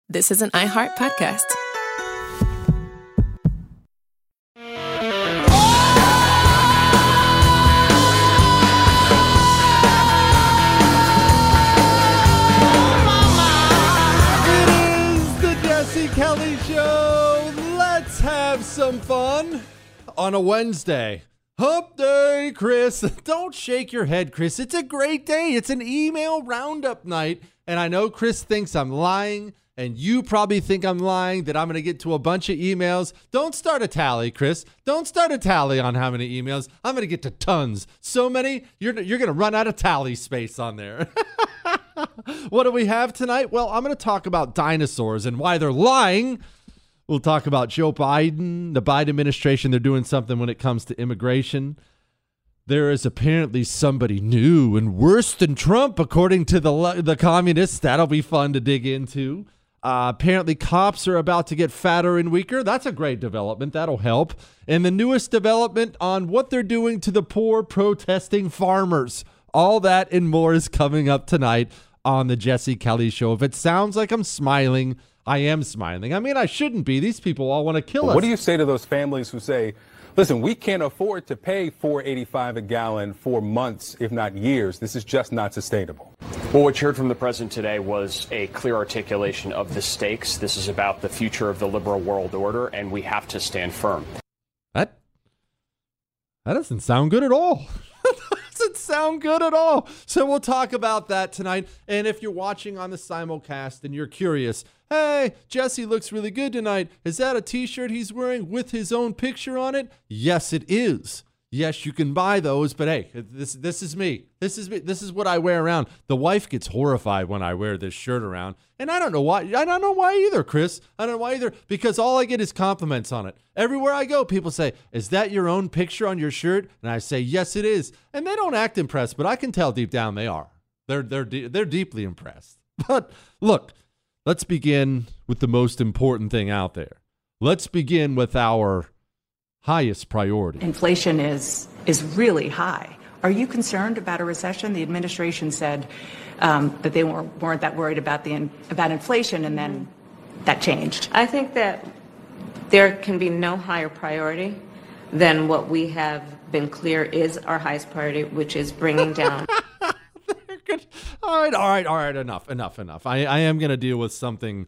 This is an iHeart podcast. Kelly Show. Let's have some fun on a Wednesday. Hump day, Chris. Don't shake your head, Chris. It's a great day. It's an email roundup night. And I know Chris thinks I'm lying, and you probably think I'm lying, that I'm going to get to a bunch of emails. Don't start a tally, Chris. Don't start a tally on how many emails. I'm going to get to tons. So many, you're going to run out of tally space on there. What do we have tonight? Well, I'm going to talk about dinosaurs and why they're lying. We'll talk about Joe Biden, the Biden administration. They're doing something when it comes to immigration. There is apparently somebody new and worse than Trump, according to the communists. That'll be fun to dig into. Apparently, cops are about to get fatter and weaker. That's a great development. That'll help. And the newest development on what they're doing to the poor protesting farmers. All that and more is coming up tonight on the Jesse Kelly Show. If it sounds like I'm smiling, I am smiling. I mean, I shouldn't be. These people all want to kill us. What do you say to those families who say, listen, we can't afford to pay $4.85 a gallon for months, if not years. This is just not sustainable. Well, what you heard from the president today was a clear articulation of the stakes. This is about the future of the liberal world order, and we have to stand firm. That doesn't sound good at all. Doesn't sound good at all. So we'll talk about that tonight. And if you're watching on the simulcast and you're curious, hey, Jesse looks really good tonight. Is that a t-shirt he's wearing with his own picture on it? Yes, it is. Yes, you can buy those, but hey, this is me. This is me. This is what I wear around. The wife gets horrified when I wear this shirt around, and I don't know why. I don't know why either, Chris. I don't know why either, because all I get is compliments on it. Everywhere I go, people say, "Is that your own picture on your shirt?" And I say, "Yes, it is." And they don't act impressed, but I can tell deep down they are. They're deeply impressed. But look, let's begin with the most important thing out there. Let's begin with our highest priority. Inflation is really high. Are you concerned about a recession? The administration said that they weren't that worried about inflation, and then that changed. I think that there can be no higher priority than what we have been clear is our highest priority, which is bringing down. All right. Enough. I am going to deal with something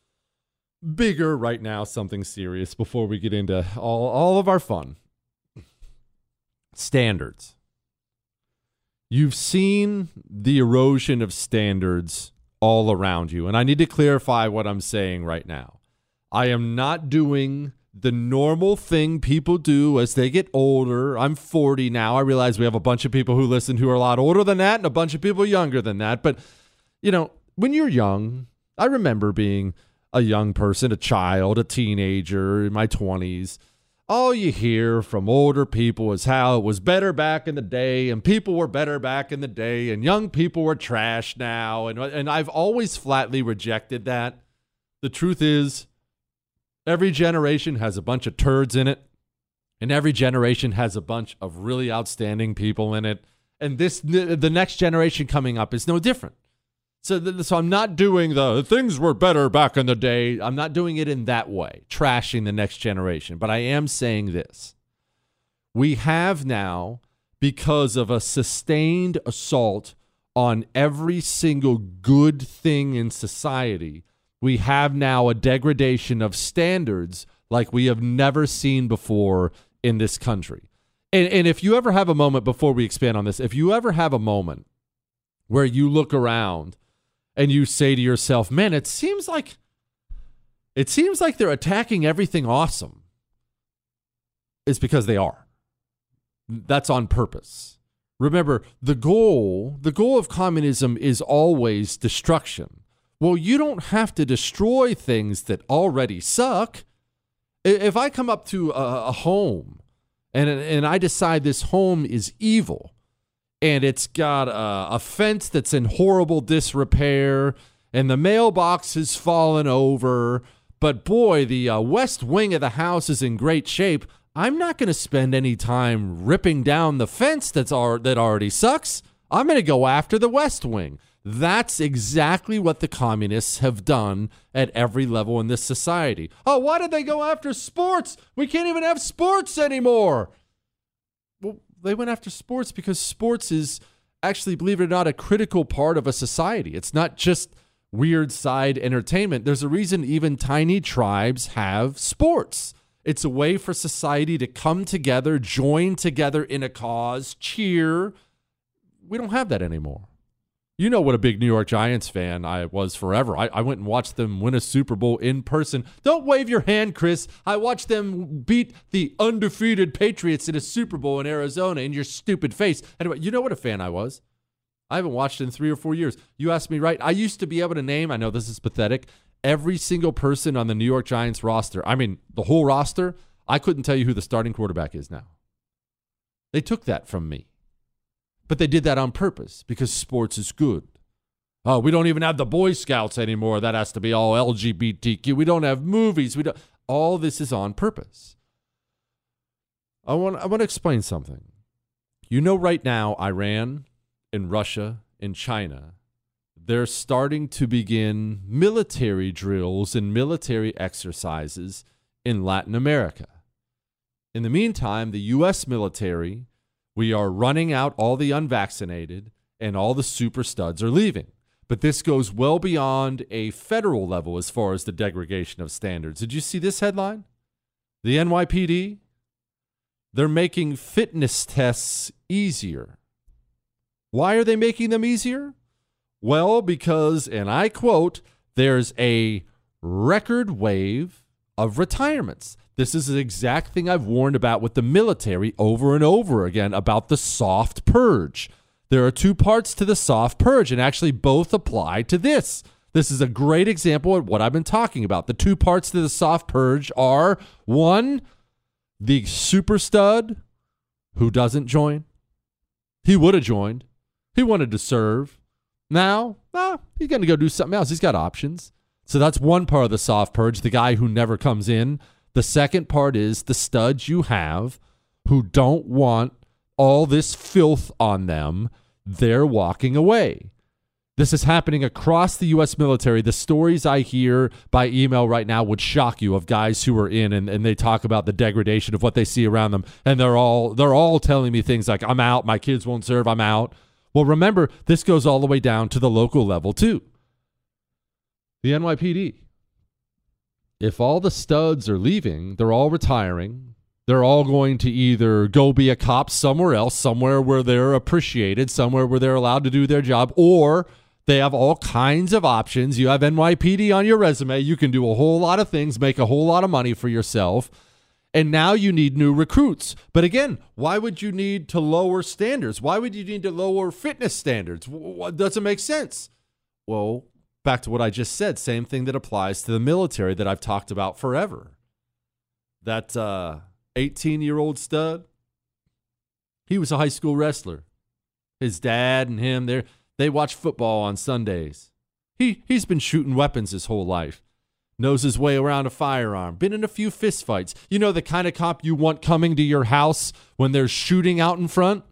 bigger right now, something serious, before we get into all of our fun. Standards. You've seen the erosion of standards all around you, and I need to clarify what I'm saying right now. I am not doing the normal thing people do as they get older. I'm 40 now. I realize we have a bunch of people who listen who are a lot older than that and a bunch of people younger than that. But, you know, when you're young, I remember being a young person, a child, a teenager in my 20s. All you hear from older people is how it was better back in the day, and people were better back in the day, and young people were trash now. And I've always flatly rejected that. The truth is, every generation has a bunch of turds in it, and every generation has a bunch of really outstanding people in it. And the next generation coming up is no different. So I'm not doing the things were better back in the day. I'm not doing it in that way, trashing the next generation. But I am saying this. We have now, because of a sustained assault on every single good thing in society, we have now a degradation of standards like we have never seen before in this country. And if you ever have a moment, before we expand on this, if you ever have a moment where you look around and you say to yourself, man, it seems like they're attacking everything awesome, it's because they are. That's on purpose. Remember, the goal of communism is always destruction. Well, you don't have to destroy things that already suck. If I come up to a home and I decide this home is evil, and it's got a fence that's in horrible disrepair, and the mailbox has fallen over, but boy, the west wing of the house is in great shape, I'm not going to spend any time ripping down the fence that already sucks. I'm going to go after the west wing. That's exactly what the communists have done at every level in this society. Oh, why did they go after sports? We can't even have sports anymore. Well, they went after sports because sports is actually, believe it or not, a critical part of a society. It's not just weird side entertainment. There's a reason even tiny tribes have sports. It's a way for society to come together, join together in a cause, cheer. We don't have that anymore. You know what a big New York Giants fan I was forever. I went and watched them win a Super Bowl in person. Don't wave your hand, Chris. I watched them beat the undefeated Patriots in a Super Bowl in Arizona in your stupid face. Anyway, you know what a fan I was. I haven't watched in 3 or 4 years. You asked me, right? I used to be able to name, I know this is pathetic, every single person on the New York Giants roster. I mean, the whole roster. I couldn't tell you who the starting quarterback is now. They took that from me. But they did that on purpose because sports is good. Oh, we don't even have the Boy Scouts anymore. That has to be all LGBTQ. We don't have movies. All this is on purpose. I want to explain something. You know, right now, Iran and Russia and China, they're starting to begin military drills and military exercises in Latin America. In the meantime, the U.S. military, we are running out all the unvaccinated and all the super studs are leaving. But this goes well beyond a federal level as far as the degradation of standards. Did you see this headline? The NYPD, they're making fitness tests easier. Why are they making them easier? Well, because, and I quote, there's a record wave of retirements. This is the exact thing I've warned about with the military over and over again about the soft purge. There are 2 parts to the soft purge, and actually both apply to this. This is a great example of what I've been talking about. The 2 parts to the soft purge are, 1, the super stud who doesn't join. He would have joined. He wanted to serve. Now, he's going to go do something else. He's got options. So that's one part of the soft purge, the guy who never comes in. The second part is the studs you have who don't want all this filth on them. They're walking away. This is happening across the U.S. military. The stories I hear by email right now would shock you of guys who are in and they talk about the degradation of what they see around them. And they're all telling me things like, I'm out, my kids won't serve, I'm out. Well, remember, this goes all the way down to the local level too. The NYPD. If all the studs are leaving, they're all retiring, they're all going to either go be a cop somewhere else, somewhere where they're appreciated, somewhere where they're allowed to do their job, or they have all kinds of options. You have NYPD on your resume. You can do a whole lot of things, make a whole lot of money for yourself. And now you need new recruits. But again, why would you need to lower standards? Why would you need to lower fitness standards? What doesn't make sense? Well, back to what I just said, same thing that applies to the military that I've talked about forever. That 18-year-old stud, he was a high school wrestler. His dad and him, they watch football on Sundays. He's been shooting weapons his whole life. Knows his way around a firearm. Been in a few fistfights. You know the kind of cop you want coming to your house when there's shooting out in front?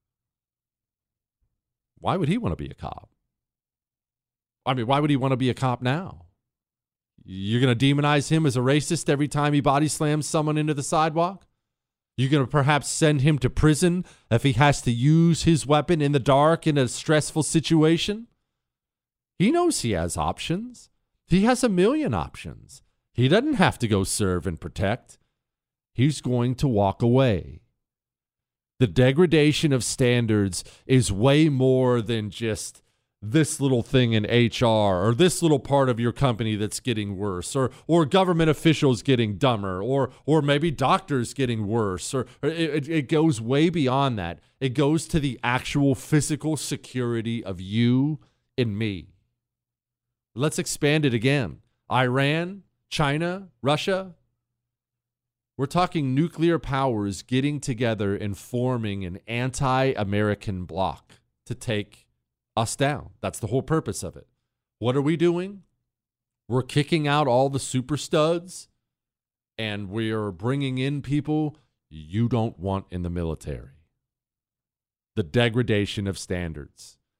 Why would he want to be a cop? I mean, why would he want to be a cop now? You're going to demonize him as a racist every time he body slams someone into the sidewalk? You're going to perhaps send him to prison if he has to use his weapon in the dark in a stressful situation? He knows he has options. He has a million options. He doesn't have to go serve and protect. He's going to walk away. The degradation of standards is way more than just this little thing in HR or this little part of your company that's getting worse or government officials getting dumber or maybe doctors getting worse or it goes way beyond that. It goes to the actual physical security of you and me. Let's expand it again. Iran, China, Russia. We're talking nuclear powers getting together and forming an anti-American bloc to take us down. That's the whole purpose of it. What are we doing? We're kicking out all the super studs and we're bringing in people you don't want in the military. The degradation of standards.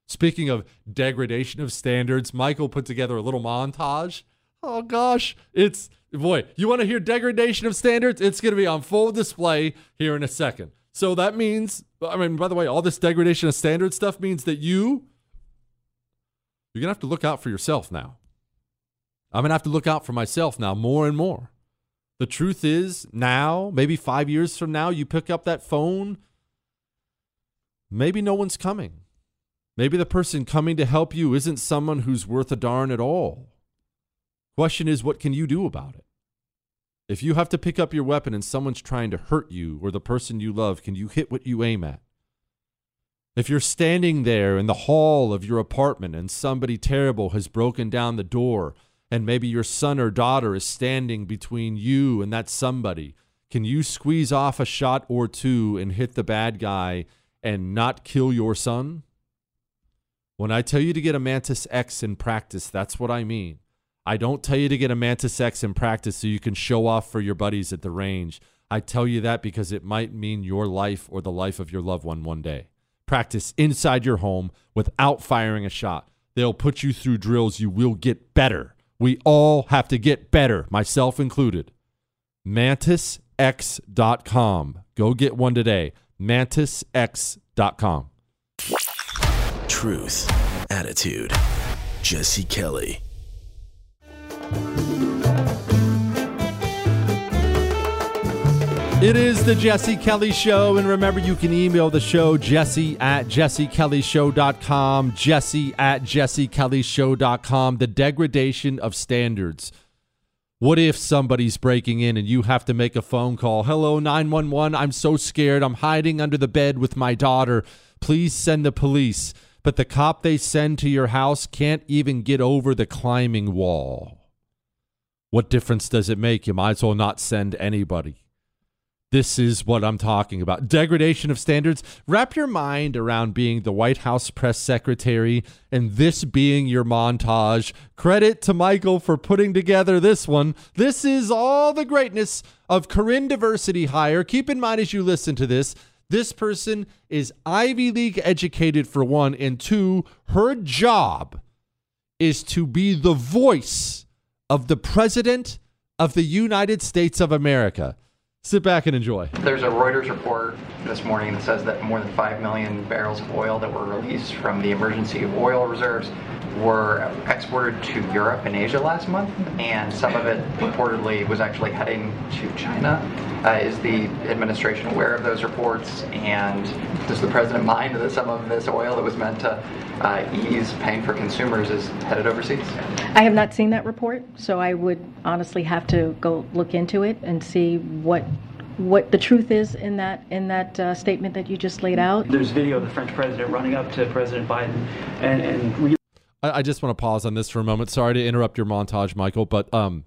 Speaking of degradation of standards, Michael put together a little montage. Oh gosh, boy, you want to hear degradation of standards? It's going to be on full display here in a second. So that means, by the way, all this degradation of standards stuff means that you're going to have to look out for yourself now. I'm going to have to look out for myself now more and more. The truth is now, maybe 5 years from now, you pick up that phone, maybe no one's coming. Maybe the person coming to help you isn't someone who's worth a darn at all. Question is, what can you do about it? If you have to pick up your weapon and someone's trying to hurt you or the person you love, can you hit what you aim at? If you're standing there in the hall of your apartment and somebody terrible has broken down the door and maybe your son or daughter is standing between you and that somebody, can you squeeze off a shot or two and hit the bad guy and not kill your son? When I tell you to get a Mantis X in practice, that's what I mean. I don't tell you to get a Mantis X in practice so you can show off for your buddies at the range. I tell you that because it might mean your life or the life of your loved one one day. Practice inside your home without firing a shot. They'll put you through drills. You will get better. We all have to get better, myself included. MantisX.com. Go get one today. MantisX.com. Truth, attitude, Jesse Kelly. It is the Jesse Kelly Show, and remember, you can email the show, jesse@jessekellyshow.com, jesse@jessekellyshow.com. The degradation of standards. What if somebody's breaking in and you have to make a phone call? Hello, 911, I'm so scared. I'm hiding under the bed with my daughter. Please send the police. But the cop they send to your house can't even get over the climbing wall. What difference does it make? You might as well not send anybody. This is what I'm talking about. Degradation of standards. Wrap your mind around being the White House press secretary and this being your montage. Credit to Michael for putting together this one. This is all the greatness of Corinne Diversity Hire. Keep in mind as you listen to this, this person is Ivy League educated for one, and two, her job is to be the voice of the President of the United States of America. Sit back and enjoy. There's a Reuters report this morning that says that more than 5 million barrels of oil that were released from the emergency oil reserves were exported to Europe and Asia last month, and some of it reportedly was actually heading to China. Is the administration aware of those reports, and does the president mind that some of this oil that was meant to ease pain for consumers is headed overseas? I have not seen that report, so I would honestly have to go look into it and see what the truth is in that statement that you just laid out. There's video of the French president running up to President Biden and I just want to pause on this for a moment. Sorry to interrupt your montage, Michael, but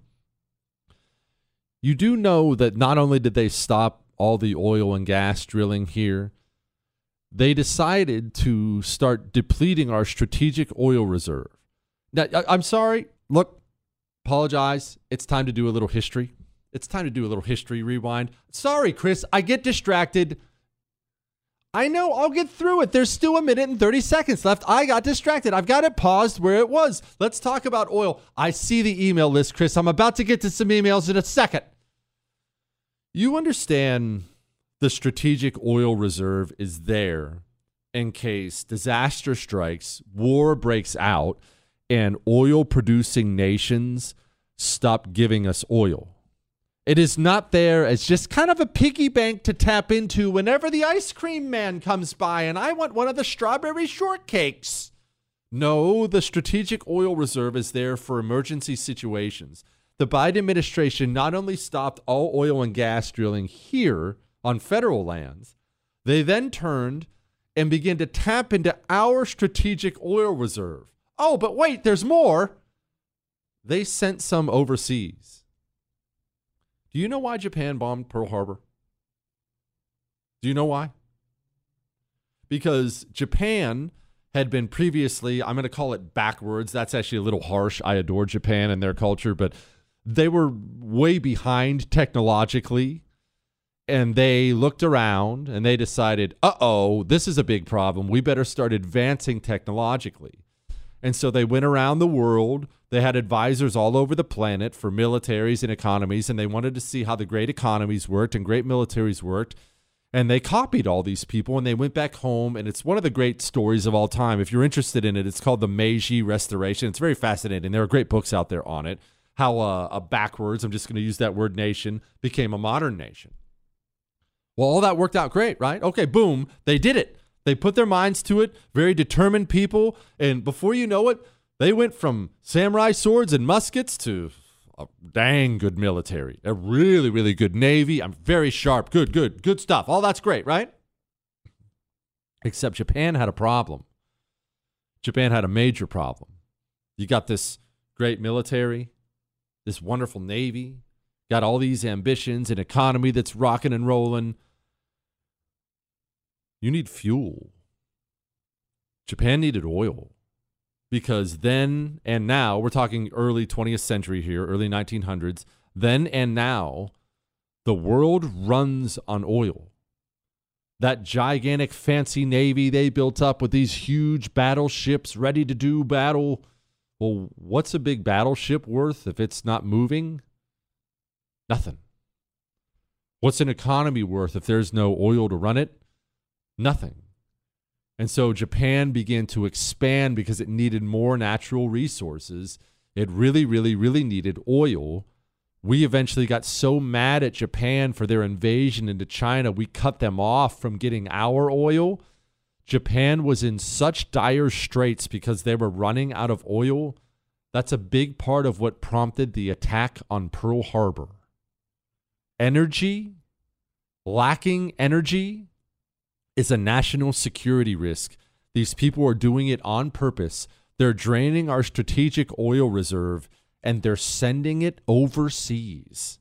you do know that not only did they stop all the oil and gas drilling here, they decided to start depleting our strategic oil reserve. Now, I'm sorry. Look, apologize. It's time to do a little history. It's time to do a little history rewind. Sorry, Chris. I get distracted. I know. I'll get through it. There's still 1 minute and 30 seconds left. I got distracted. I've got it paused where it was. Let's talk about oil. I see the email list, Chris. I'm about to get to some emails in a second. You understand the strategic oil reserve is there in case disaster strikes, war breaks out, and oil-producing nations stop giving us oil. It is not there as just kind of a piggy bank to tap into whenever the ice cream man comes by and I want one of the strawberry shortcakes. No, the strategic oil reserve is there for emergency situations. The Biden administration not only stopped all oil and gas drilling here on federal lands, they then turned and began to tap into our strategic oil reserve. Oh, but wait, there's more. They sent some overseas. Do you know why Japan bombed Pearl Harbor? Do you know why? Because Japan had been previously, I'm going to call it backwards. That's actually a little harsh. I adore Japan and their culture, but they were way behind technologically. And they looked around and they decided, this is a big problem. We better start advancing technologically. And so they went around the world. They had advisors all over the planet for militaries and economies, and they wanted to see how the great economies worked and great militaries worked. And they copied all these people, and they went back home. And it's one of the great stories of all time. If you're interested in it, it's called the Meiji Restoration. It's very fascinating. There are great books out there on it. How a backwards, I'm just going to use that word, nation, became a modern nation. Well, all that worked out great, right? Okay, boom, they did it. They put their minds to it, very determined people. And before you know it, they went from samurai swords and muskets to a dang good military, a really, really good Navy. I'm very sharp, good stuff. All that's great, right? Except Japan had a problem. Japan had a major problem. You got this great military, this wonderful Navy, got all these ambitions, an economy that's rocking and rolling. You need fuel. Japan needed oil because then and now, we're talking early 20th century here, early 1900s, then and now, the world runs on oil. That gigantic fancy Navy they built up with these huge battleships ready to do battle. Well, what's a big battleship worth if it's not moving? Nothing. What's an economy worth if there's no oil to run it? Nothing. And so Japan began to expand because it needed more natural resources. It really, really, really needed oil. We eventually got so mad at Japan for their invasion into China, we cut them off from getting our oil. Japan was in such dire straits because they were running out of oil. That's a big part of what prompted the attack on Pearl Harbor. Energy, lacking energy, is a national security risk. These people are doing it on purpose. They're draining our strategic oil reserve, and they're sending it overseas.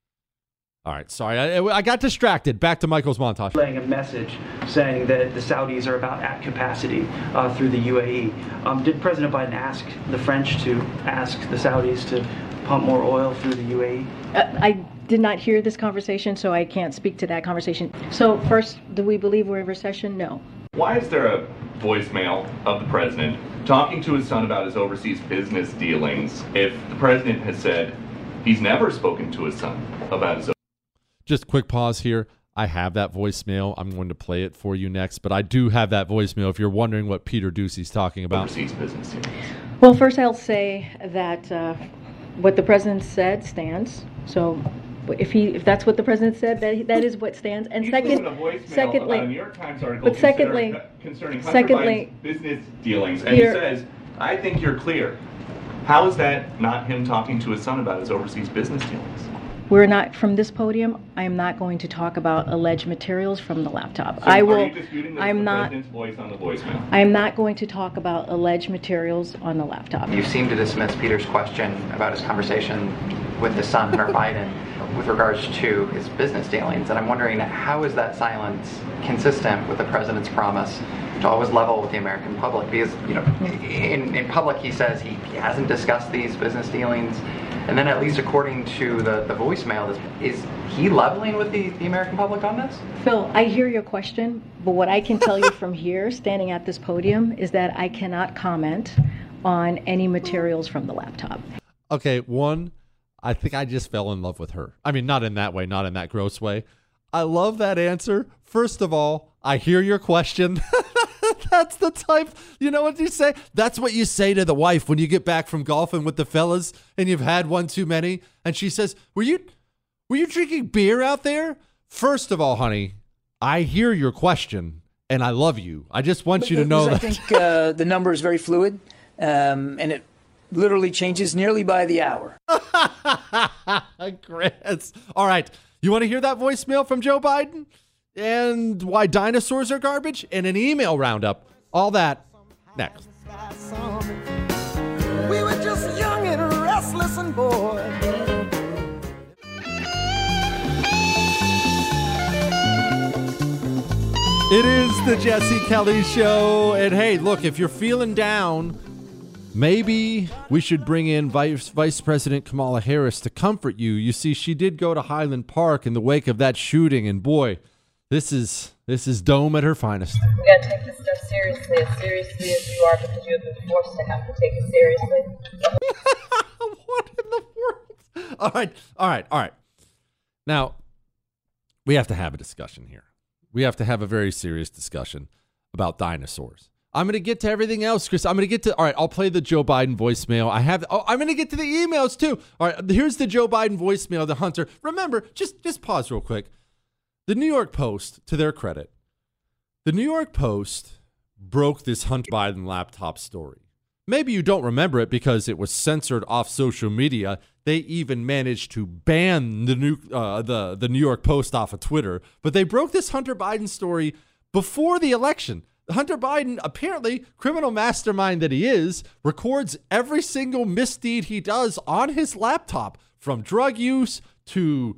All right, sorry, I got distracted. Back to Michael's montage. Laying a message saying that the Saudis are about at capacity through the UAE. Did President Biden ask the French to ask the Saudis to pump more oil through the UAE? I did not hear this conversation, so I can't speak to that conversation. So first, do we believe we're in recession? No. Why is there a voicemail of the president talking to his son about his overseas business dealings if the president has said he's never spoken to his son about his Just quick pause here. I have that voicemail. I'm going to play it for you next, but I do have that voicemail if you're wondering what Peter Doocy's talking about. overseas business dealings? Well, first I'll say that what the president said stands. So if that's what the president said, that is what stands. And secondly, about a New York Times article concerning Hunter Biden's business dealings, and Peter, he says, "I think you're clear." How is that not him talking to his son about his overseas business dealings? We're not, from this podium, I am not going to talk about alleged materials from the laptop. So are you disputing the president's voice on the voicemail? I am not going to talk about alleged materials on the laptop. You seem to dismiss Peter's question about his conversation with his son, Hunter Biden, with regards to his business dealings. And I'm wondering, how is that silence consistent with the president's promise to always level with the American public? Because, in public he says he hasn't discussed these business dealings. And then, at least according to the voicemail, is he leveling with the American public on this? Phil, I hear your question, but what I can tell you from here, standing at this podium, is that I cannot comment on any materials from the laptop. Okay, one, I think I just fell in love with her. I mean, not in that way, not in that gross way. I love that answer. First of all, I hear your question. That's the type, you know what you say? That's what you say to the wife when you get back from golfing with the fellas and you've had one too many. And she says, were you drinking beer out there? First of all, honey, I hear your question and I love you. I just want you to know that. I think the number is very fluid and it literally changes nearly by the hour. Great. All right. You want to hear that voicemail from Joe Biden? And why dinosaurs are garbage? And an email roundup. All that next. We were just young and restless and bored. It is the Jesse Kelly Show. And hey, look, if you're feeling down, Maybe we should bring in Vice President Kamala Harris to comfort you. You see, she did go to Highland Park in the wake of that shooting, and boy, this is Dome at her finest. We gotta take this stuff seriously as you are, because you have been forced to have to take it seriously. What in the world? All right. Now, we have to have a discussion here. We have to have a very serious discussion about dinosaurs. I'm going to get to everything else, Chris. All right, I'll play the Joe Biden voicemail. I'm going to get to the emails too. All right, here's the Joe Biden voicemail, the Hunter. Remember, just pause real quick. The New York Post, to their credit, the New York Post broke this Hunter Biden laptop story. Maybe you don't remember it because it was censored off social media. They even managed to ban the New York Post off of Twitter. But they broke this Hunter Biden story before the election. Hunter Biden, apparently, criminal mastermind that he is, records every single misdeed he does on his laptop, from drug use to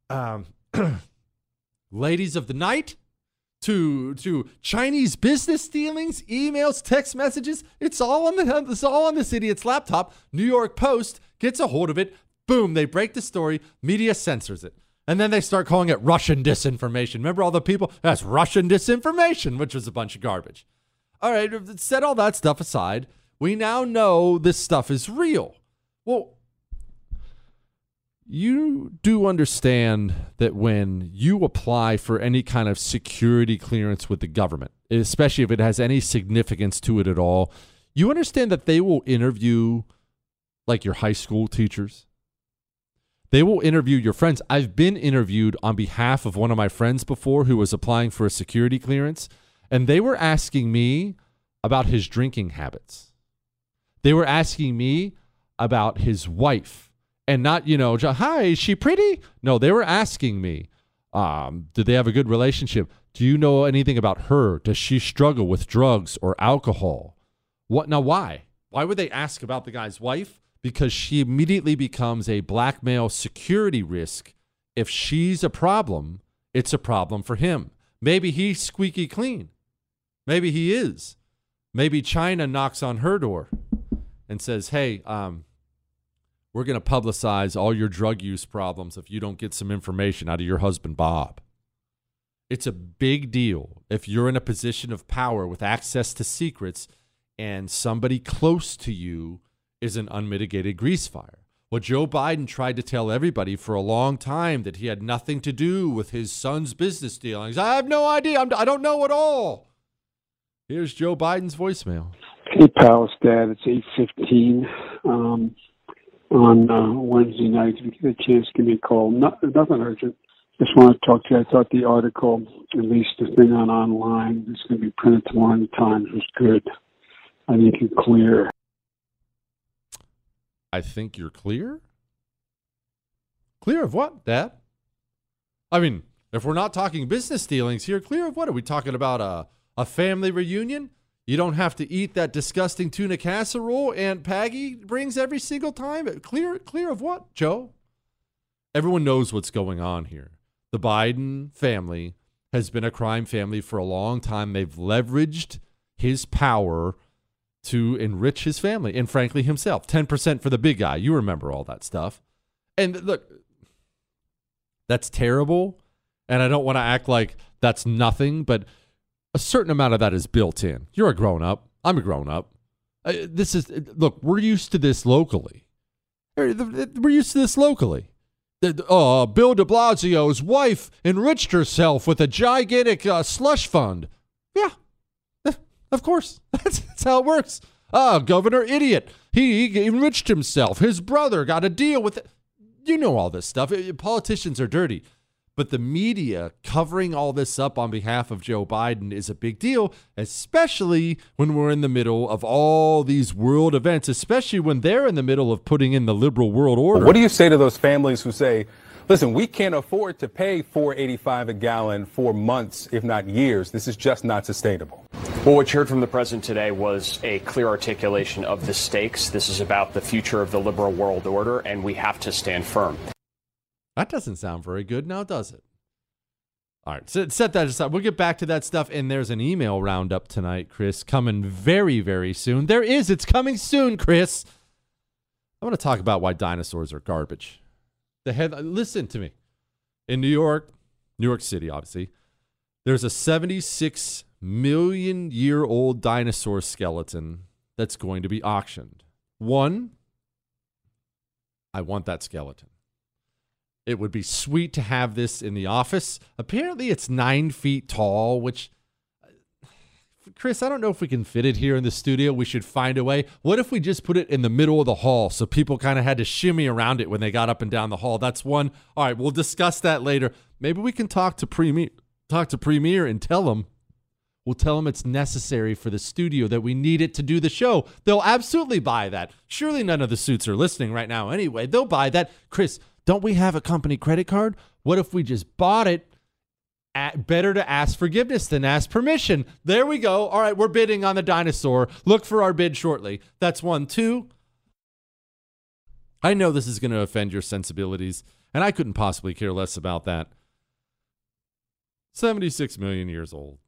ladies of the night to Chinese business dealings, emails, text messages. It's all on this idiot's laptop. New York Post gets a hold of it. Boom, they break the story. Media censors it. And then they start calling it Russian disinformation. Remember all the people? That's Russian disinformation, which was a bunch of garbage. All right, set all that stuff aside. We now know this stuff is real. Well, you do understand that when you apply for any kind of security clearance with the government, especially if it has any significance to it at all, you understand that they will interview like your high school teachers. They will interview your friends. I've been interviewed on behalf of one of my friends before who was applying for a security clearance, and they were asking me about his drinking habits. They were asking me about his wife, and not, hi, is she pretty? No, they were asking me, did they have a good relationship? Do you know anything about her? Does she struggle with drugs or alcohol? What? Now, why? Why would they ask about the guy's wife? Because she immediately becomes a blackmail security risk. If she's a problem, it's a problem for him. Maybe he's squeaky clean. Maybe he is. Maybe China knocks on her door and says, hey, we're going to publicize all your drug use problems if you don't get some information out of your husband, Bob. It's a big deal if you're in a position of power with access to secrets and somebody close to you is an unmitigated grease fire. Well, Joe Biden tried to tell everybody for a long time that he had nothing to do with his son's business dealings. I have no idea. I don't know at all. Here's Joe Biden's voicemail. Hey, pal, Dad. It's 8:15 on Wednesday night. If you get a chance, give me a call. Nothing urgent. Just want to talk to you. I thought the article, at least the thing online, it's going to be printed tomorrow in the Times, was good. I think you're clear. I think you're clear? Clear of what, Dad? I mean, if we're not talking business dealings here, clear of what? Are we talking about a family reunion? You don't have to eat that disgusting tuna casserole Aunt Peggy brings every single time? Clear of what, Joe? Everyone knows what's going on here. The Biden family has been a crime family for a long time. They've leveraged his power to enrich his family and, frankly, himself. 10% for the big guy. You remember all that stuff. And look, that's terrible. And I don't want to act like that's nothing, but a certain amount of that is built in. You're a grown-up. I'm a grown-up. Look, we're used to this locally. Bill de Blasio's wife enriched herself with a gigantic slush fund. Yeah. Of course. That's how it works. Governor Idiot. He enriched himself. His brother got a deal with it. You know all this stuff. Politicians are dirty. But the media covering all this up on behalf of Joe Biden is a big deal, especially when we're in the middle of all these world events, especially when they're in the middle of putting in the liberal world order. What do you say to those families who say, listen, we can't afford to pay $4.85 a gallon for months, if not years. This is just not sustainable. Well, what you heard from the president today was a clear articulation of the stakes. This is about the future of the liberal world order, and we have to stand firm. That doesn't sound very good now, does it? All right, set that aside. We'll get back to that stuff, and there's an email roundup tonight, Chris, coming very, very soon. It's coming soon, Chris. I want to talk about why dinosaurs are garbage. Listen to me. In New York City, obviously, there's a 76 million year old dinosaur skeleton that's going to be auctioned. One, I want that skeleton. It would be sweet to have this in the office. Apparently it's 9 feet tall, which, Chris, I don't know if we can fit it here in the studio. We should find a way. What if we just put it in the middle of the hall so people kind of had to shimmy around it when they got up and down the hall? That's one. All right, we'll discuss that later. Maybe we can talk to Premier and tell them. We'll tell them it's necessary for the studio, that we need it to do the show. They'll absolutely buy that. Surely none of the suits are listening right now anyway. They'll buy that. Chris, don't we have a company credit card? What if we just bought it? Better to ask forgiveness than ask permission. There we go. All right, we're bidding on the dinosaur. Look for our bid shortly. That's 1. 2. I know this is going to offend your sensibilities, and I couldn't possibly care less about that. 76 million years old.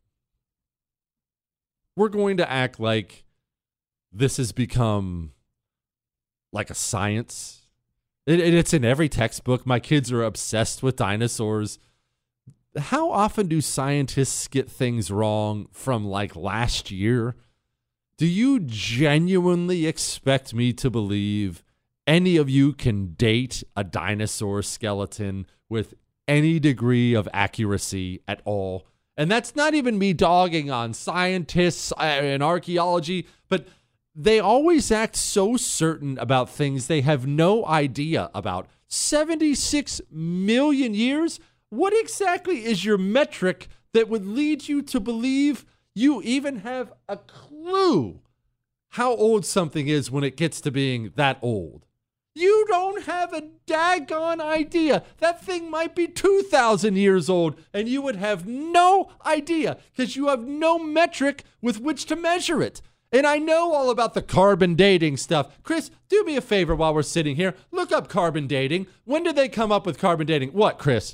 We're going to act like this has become like a science. It's in every textbook. My kids are obsessed with dinosaurs. How often do scientists get things wrong from like last year? Do you genuinely expect me to believe any of you can date a dinosaur skeleton with any degree of accuracy at all? And that's not even me dogging on scientists and archaeology, but they always act so certain about things they have no idea about. 76 million years? What exactly is your metric that would lead you to believe you even have a clue how old something is when it gets to being that old? You don't have a daggone idea. That thing might be 2,000 years old, and you would have no idea because you have no metric with which to measure it. And I know all about the carbon dating stuff. Chris, do me a favor while we're sitting here. Look up carbon dating. When did they come up with carbon dating? What, Chris?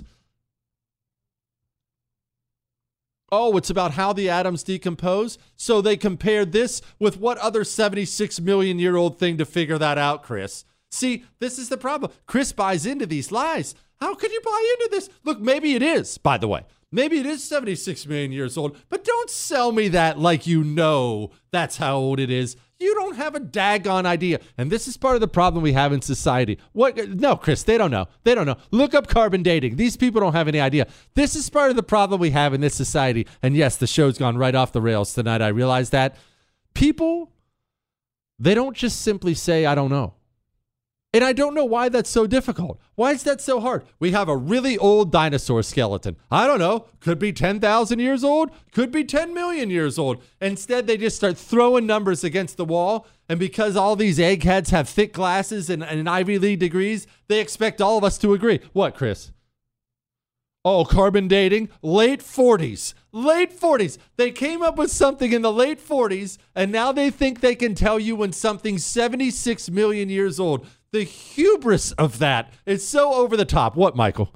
Oh, it's about how the atoms decompose? So they compared this with what other 76 million year old thing to figure that out, Chris? See, this is the problem. Chris buys into these lies. How could you buy into this? Look, maybe it is, by the way. Maybe it is 76 million years old, but don't sell me that like you know that's how old it is. You don't have a daggone idea. And this is part of the problem we have in society. What? No, Chris, they don't know. They don't know. Look up carbon dating. These people don't have any idea. This is part of the problem we have in this society. And yes, the show's gone right off the rails tonight. I realize that. People, they don't just simply say, I don't know. And I don't know why that's so difficult. Why is that so hard? We have a really old dinosaur skeleton. I don't know. Could be 10,000 years old. Could be 10 million years old. Instead, they just start throwing numbers against the wall. And because all these eggheads have thick glasses and Ivy League degrees, they expect all of us to agree. What, Chris? Oh, carbon dating? Late 40s. Late 40s. They came up with something in the late 40s, and now they think they can tell you when something's 76 million years old. The hubris of that is so over the top. What, Michael?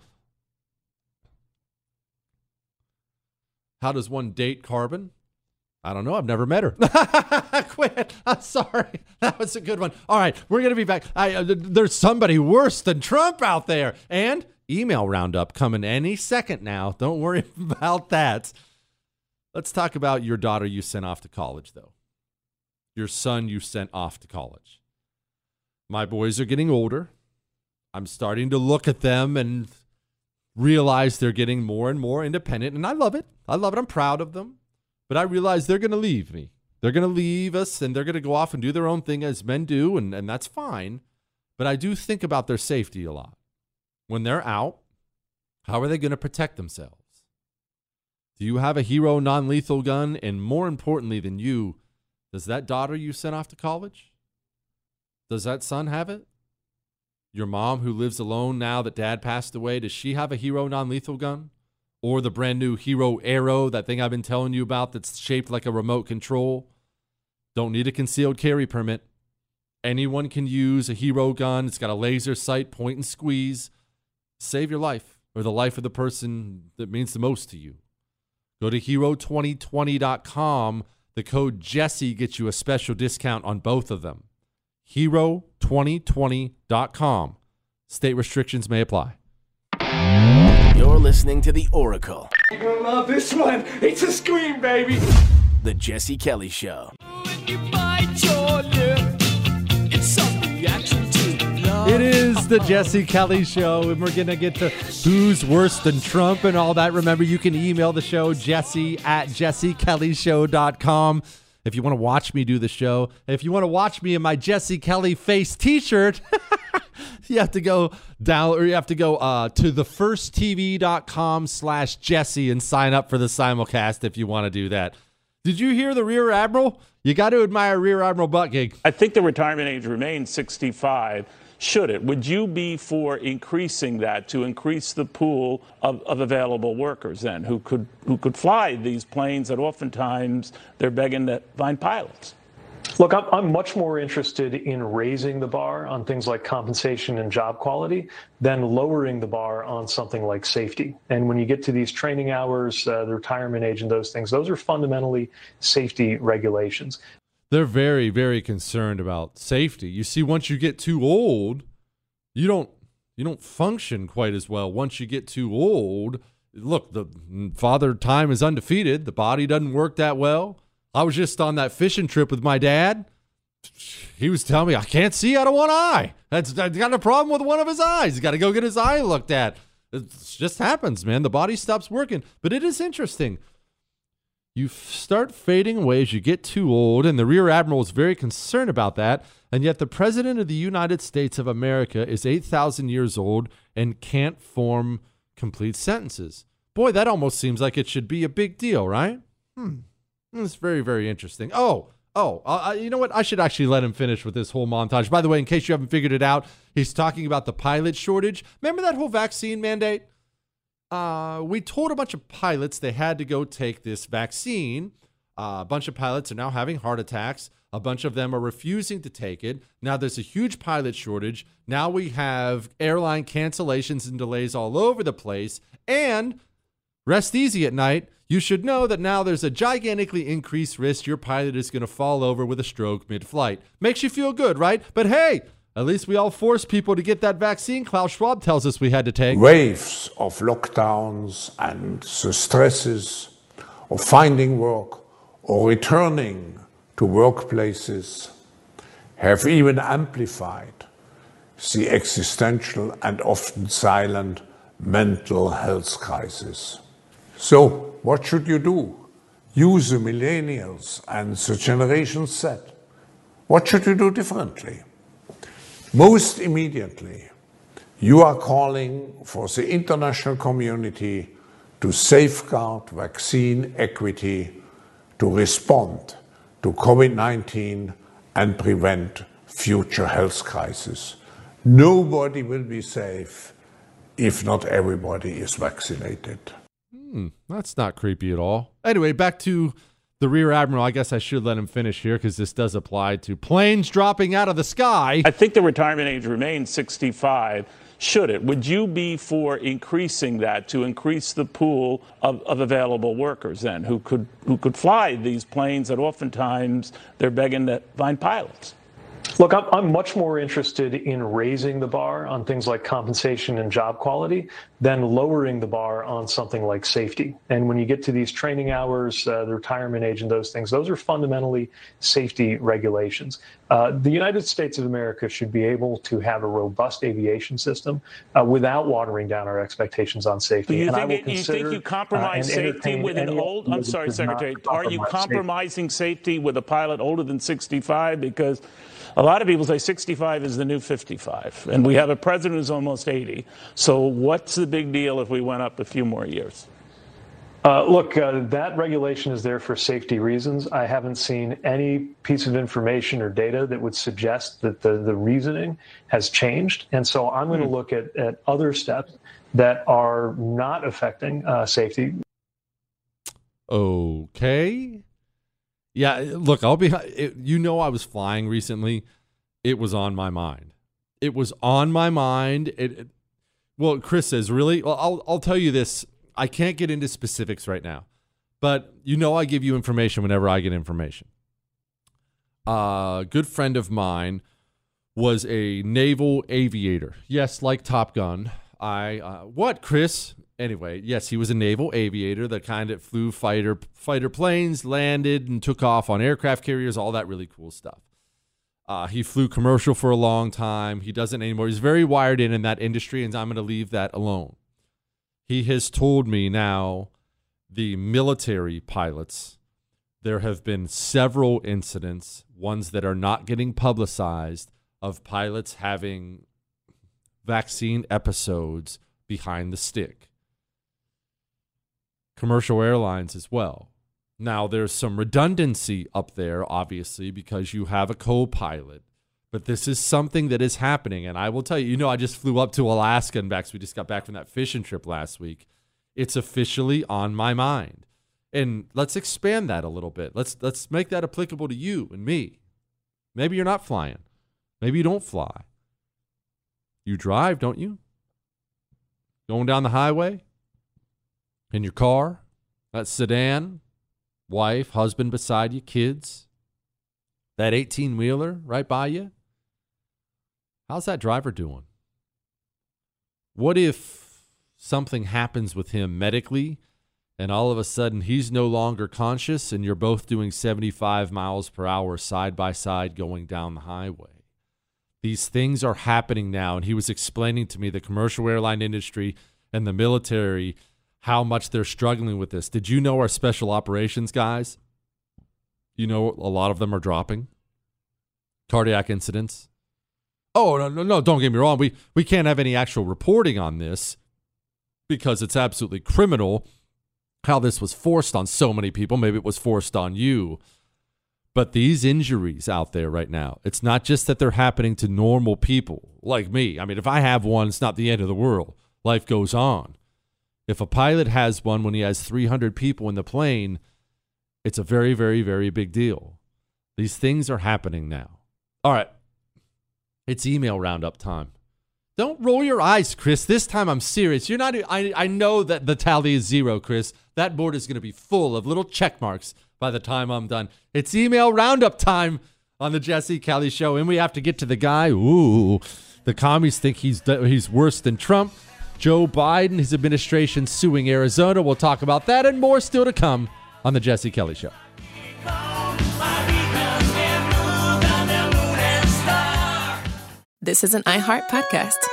How does one date carbon? I don't know. I've never met her. Quit. I'm sorry. That was a good one. All right. We're going to be back. There's somebody worse than Trump out there. And email roundup coming any second now. Don't worry about that. Let's talk about your daughter you sent off to college, though. Your son you sent off to college. My boys are getting older. I'm starting to look at them and realize they're getting more and more independent. And I love it. I love it. I'm proud of them. But I realize they're going to leave me. They're going to leave us, and they're going to go off and do their own thing as men do, and that's fine. But I do think about their safety a lot. When they're out, how are they going to protect themselves? Do you have a hero non-lethal gun? And more importantly than you, does that daughter you sent off to college? Does that son have it? Your mom who lives alone now that dad passed away, does she have a hero non-lethal gun? Or the brand new Hero Arrow, that thing I've been telling you about that's shaped like a remote control? Don't need a concealed carry permit. Anyone can use a hero gun. It's got a laser sight, point and squeeze. Save your life. or the life of the person that means the most to you. Go to hero2020.com. The code Jesse gets you a special discount on both of them. Hero2020.com. State restrictions may apply. You're listening to The Oracle. You're gonna love this one. It's a scream, baby. The Jesse Kelly Show. It is the Jesse Kelly Show, and we're going to get to who's worse than Trump and all that. Remember, you can email the show, jesse@jessekellyshow.com. If you want to watch me do the show, if you want to watch me in my Jesse Kelly face t-shirt, you have to go down, or you have to go to thefirsttv.com/Jesse and sign up for the simulcast if you want to do that. Did you hear the Rear Admiral? You got to admire Rear Admiral Buttigieg. I think the retirement age remains 65. Should it? Would you be for increasing that to increase the pool of available workers then who could fly these planes that oftentimes they're begging to find pilots? Look, I'm much more interested in raising the bar on things like compensation and job quality than lowering the bar on something like safety. And when you get to these training hours, the retirement age and those things, those are fundamentally safety regulations. They're very, very concerned about safety. You see, once you get too old, you don't function quite as well. Once you get too old, look, the father time is undefeated. The body doesn't work that well. I was just on that fishing trip with my dad. He was telling me, I can't see out of one eye. I got a problem with one of his eyes. He's got to go get his eye looked at. It just happens, man. The body stops working. But it is interesting. You start fading away as you get too old, and the Rear Admiral is very concerned about that, and yet the President of the United States of America is 8,000 years old and can't form complete sentences. Boy, that almost seems like it should be a big deal, right? It's very, very interesting. You know what? I should actually let him finish with this whole montage. By the way, in case you haven't figured it out, he's talking about the pilot shortage. Remember that whole vaccine mandate? We told a bunch of pilots they had to go take this vaccine. A bunch of pilots are now having heart attacks. A bunch of them are refusing to take it. Now there's a huge pilot shortage. Now we have airline cancellations and delays all over the place. And rest easy at night. You should know that now there's a gigantically increased risk your pilot is going to fall over with a stroke mid-flight. Makes you feel good, right? But hey, at least we all forced people to get that vaccine Klaus Schwab tells us we had to take. Waves of lockdowns and the stresses of finding work or returning to workplaces have even amplified the existential and often silent mental health crisis. So, what should you do? Use the millennials and the Generation Z. What should you do differently? Most immediately, you are calling for the international community to safeguard vaccine equity, to respond to COVID-19 and prevent future health crises. Nobody will be safe if not everybody is vaccinated. That's not creepy at all. Anyway, back to the Rear Admiral. I guess I should let him finish here because this does apply to planes dropping out of the sky. I think the retirement age remains 65. Should it? Would you be for increasing that to increase the pool of available workers then who could fly these planes that oftentimes they're begging to find pilots? Look, I'm much more interested in raising the bar on things like compensation and job quality than lowering the bar on something like safety. And when you get to these training hours, the retirement age and those things, those are fundamentally safety regulations. The United States of America should be able to have a robust aviation system without watering down our expectations on safety. Do you think you compromise safety with an old? I'm sorry, Secretary. Are you compromising safety with a pilot older than 65? Because a lot of people say 65 is the new 55, and we have a president who's almost 80. So what's the big deal if we went up a few more years? Look, that regulation is there for safety reasons. I haven't seen any piece of information or data that would suggest that the reasoning has changed. And so I'm going to look at other steps that are not affecting safety. Okay. Yeah, look, I was flying recently. It was on my mind. It was on my mind. Well, Chris says, really? Well, I'll tell you this. I can't get into specifics right now, but I give you information whenever I get information. A good friend of mine was a naval aviator. Yes, like Top Gun. What, Chris? Anyway, yes, he was a naval aviator that kind of flew fighter planes, landed and took off on aircraft carriers, all that really cool stuff. He flew commercial for a long time. He doesn't anymore. He's very wired in that industry, and I'm going to leave that alone. He has told me now the military pilots, there have been several incidents, ones that are not getting publicized, of pilots having vaccine episodes behind the stick. Commercial airlines as well. Now, there's some redundancy up there, obviously, because you have a co-pilot. But this is something that is happening. And I will tell you, I just flew up to Alaska and back. So we just got back from that fishing trip last week. It's officially on my mind. And let's expand that a little bit. Let's make that applicable to you and me. Maybe you're not flying. Maybe you don't fly. You drive, don't you? Going down the highway in your car, that sedan, wife, husband beside you, kids, that 18-wheeler right by you. How's that driver doing? What if something happens with him medically and all of a sudden he's no longer conscious and you're both doing 75 miles per hour side by side going down the highway? These things are happening now, and he was explaining to me the commercial airline industry and the military, how much they're struggling with this. Did you know our special operations guys, a lot of them are dropping? Cardiac incidents. Oh, no, don't get me wrong. We can't have any actual reporting on this because it's absolutely criminal how this was forced on so many people. Maybe it was forced on you. But these injuries out there right now, it's not just that they're happening to normal people like me. I mean, if I have one, it's not the end of the world. Life goes on. If a pilot has one when he has 300 people in the plane, it's a very, very, very big deal. These things are happening now. All right. It's email roundup time. Don't roll your eyes, Chris. This time I'm serious. You're not. I know that the tally is 0, Chris. That board is going to be full of little check marks by the time I'm done. It's email roundup time on the Jesse Kelly Show, and we have to get to the guy. Ooh, the commies think he's worse than Trump. Joe Biden, his administration suing Arizona. We'll talk about that and more still to come on the Jesse Kelly Show. This is an iHeart podcast.